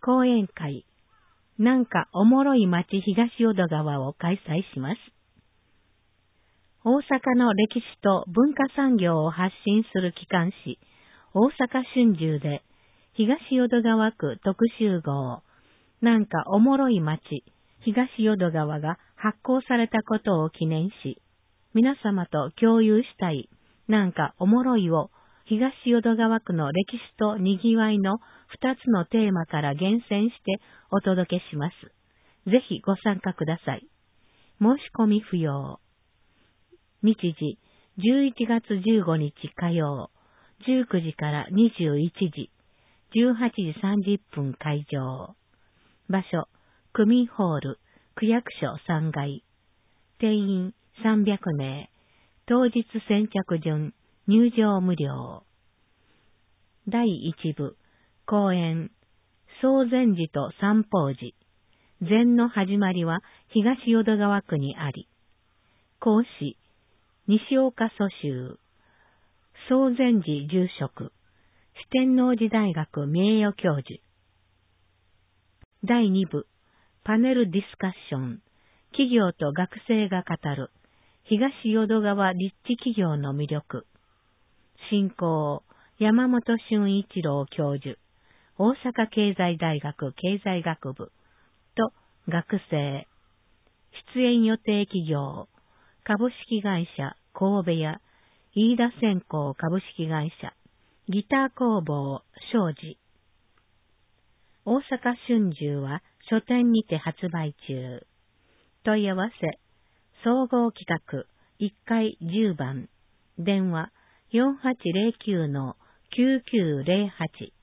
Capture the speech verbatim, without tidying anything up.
講演会、なんかおもろい町東淀川を開催します。大阪の歴史と文化産業を発信する機関紙、大阪春秋で、東淀川区特集号、なんかおもろい町、東淀川が発行されたことを記念し、皆様と共有したい、なんかおもろいを、東淀川区の歴史とにぎわいの二つのテーマから厳選してお届けします。ぜひご参加ください。申し込み不要。日時、じゅういちがつじゅうごにち火曜、じゅうくじからにじゅういちじ、じゅうはちじさんじゅっぷん会場。場所、区民ホール、区役所さんがい。定員さんびゃくめい。当日先着順、入場無料。だいいち部、講演、総禅寺と三宝寺。禅の始まりは東淀川区にあり。講師、西岡蘇州。総禅寺住職、四天王寺大学名誉教授。だいに部、パネルディスカッション、企業と学生が語る、東淀川立地企業の魅力。進行、山本俊一郎教授、大阪経済大学経済学部と学生。出演予定企業、株式会社神戸屋、飯田線香株式会社、ギター工房庄司。大阪春秋は書店にて発売中。問い合わせ、総合企画いっかいじゅうばん、電話 よんはちぜろきゅうのきゅうきゅうぜろはち。